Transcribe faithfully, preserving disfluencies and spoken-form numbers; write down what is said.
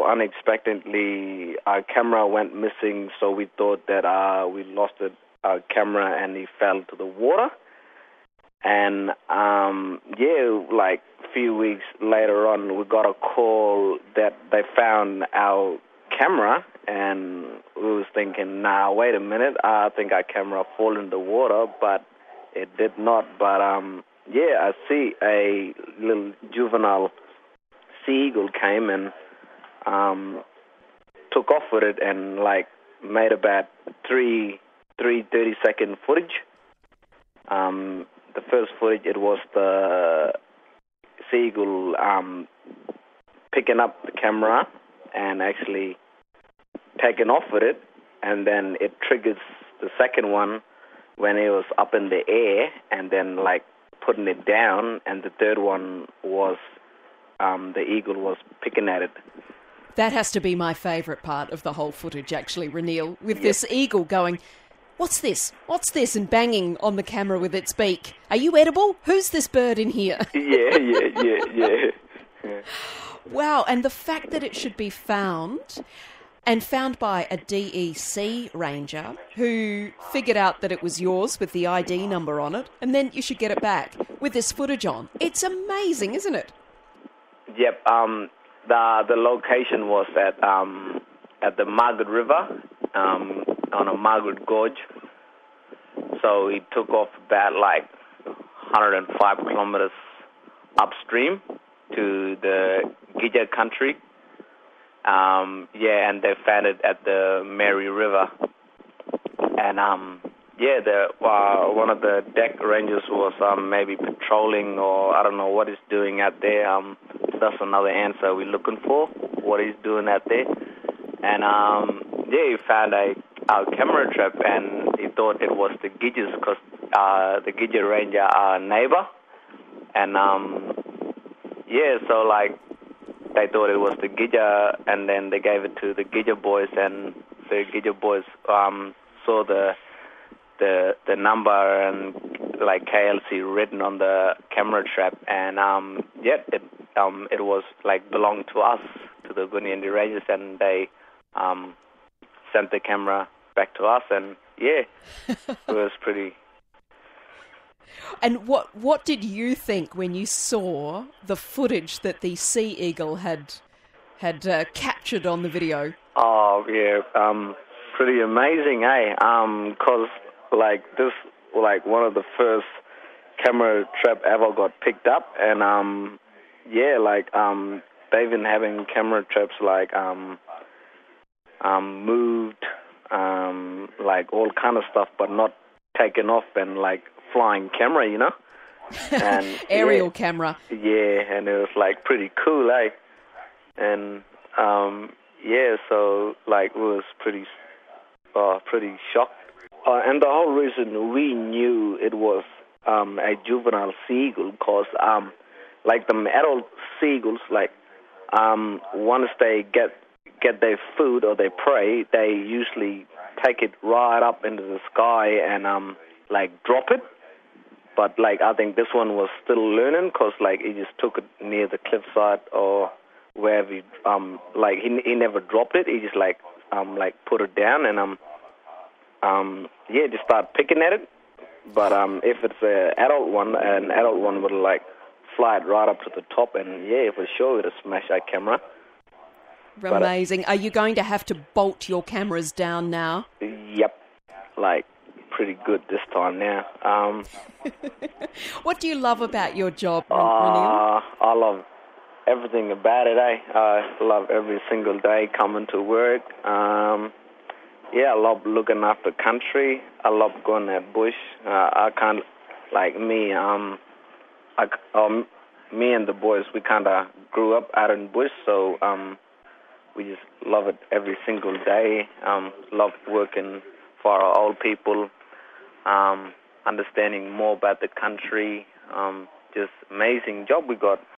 unexpectedly, our camera went missing, so we thought that uh, we lost it, our camera, and he fell to the water. And, um, yeah, like a few weeks later on, we got a call that they found our camera, and we was thinking, nah, wait a minute, I think our camera fell in the water, but it did not. But, um, yeah, I see a little juvenile seagull came and um, took off with it and, like, made about three, three thirty-second footage. Um, the first footage, it was the seagull um, picking up the camera and actually taking off with it, and then it triggers the second one when it was up in the air and then, like, putting it down, and the third one was um, the eagle was picking at it. That has to be my favourite part of the whole footage, actually, Ranil, with Yep. this eagle going, what's this? What's this? And banging on the camera with its beak. Are you edible? Who's this bird in here? Yeah, yeah, yeah, yeah. yeah. Wow, and the fact that it should be found, and found by a D E C ranger who figured out that it was yours with the I D number on it, and then you should get it back with this footage on. It's amazing, isn't it? Yep. Um, the the location was at um at the Margaret River, um, on a Margaret Gorge. So he took off about like one hundred five kilometers upstream to the Gidja country. Um, yeah, and they found it at the Mary River. And um, yeah, the uh, one of the deck rangers was um, maybe patrolling, or I don't know what he's doing out there. Um, that's another answer we're looking for, what he's doing out there. And um, yeah, he found a our camera trap, and he thought it was the Gidjas, because uh, the Gidja ranger are a neighbor. And um, yeah, so like, they thought it was the Gidja, and then they gave it to the Gidja boys, and the Gidja boys um, saw the the the number and like K L C written on the camera trap, and um, yeah, it um, it was like belonged to us, to the Gooniyandi Rangers, and they um, sent the camera back to us, and yeah, it was pretty. And what what did you think when you saw the footage that the sea eagle had had uh, captured on the video? Oh yeah, um, pretty amazing, eh? Um, 'cause like this, like one of the first camera trap ever got picked up, and um, yeah, like um, they've been having camera traps like um, um, moved, um, like all kind of stuff, but not taken off, and like flying camera, you know, and aerial yeah, camera. Yeah, and it was like pretty cool, eh? And um, yeah, so like we was pretty, uh, pretty shocked. Uh, and the whole reason we knew it was um, a juvenile seagull, because um, like the adult seagulls, like um, once they get get their food or their prey, they usually take it right up into the sky and um, like drop it. But like I think this one was still learning, because like he just took it near the cliffside or wherever. He, um, like he he never dropped it. He just like um like put it down, and um um yeah, just start picking at it. But um if it's an adult one, an adult one would like fly it right up to the top, and yeah, for sure it'll smash our camera. Amazing. But, uh, Are you going to have to bolt your cameras down now? Yep, like. Pretty good this time now. Um, what do you love about your job, uh, Ranil? I love everything about it, eh? I love every single day coming to work. Um, yeah, I love looking after country. I love going at bush. Uh, I can't, like me, um, I, um, me and the boys, we kind of grew up out in bush, so um, we just love it every single day. Um, love working for our old people. Um, understanding more about the country, um, just amazing job we got.